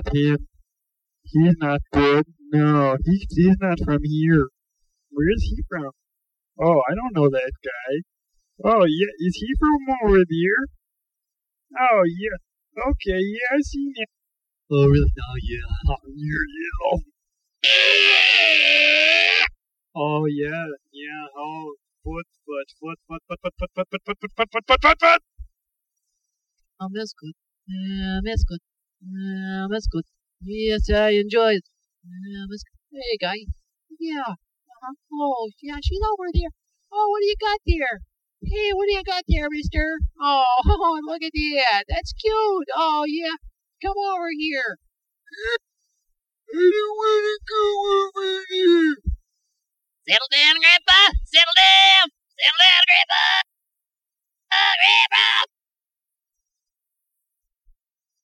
not him. He's not good. No, he's not from here. Where is he from? Oh, I don't know that guy. Oh, yeah, is he from over there? Oh, yeah. Okay, yeah, I seen him. Oh, really? Oh, yeah. Oh, yeah. Oh, yeah, yeah. Oh, foot. That's good. That's good. That's good. Yes, I enjoy it. That's good. Hey, guy. Yeah. Oh, yeah, she's over there. Oh, what do you got there? Hey, what do you got there, mister? Oh, look at that. That's cute. Oh, yeah. Come over here. I don't want to go over there. Settle down, Grandpa. Settle down. Settle down, Grandpa. Grandpa.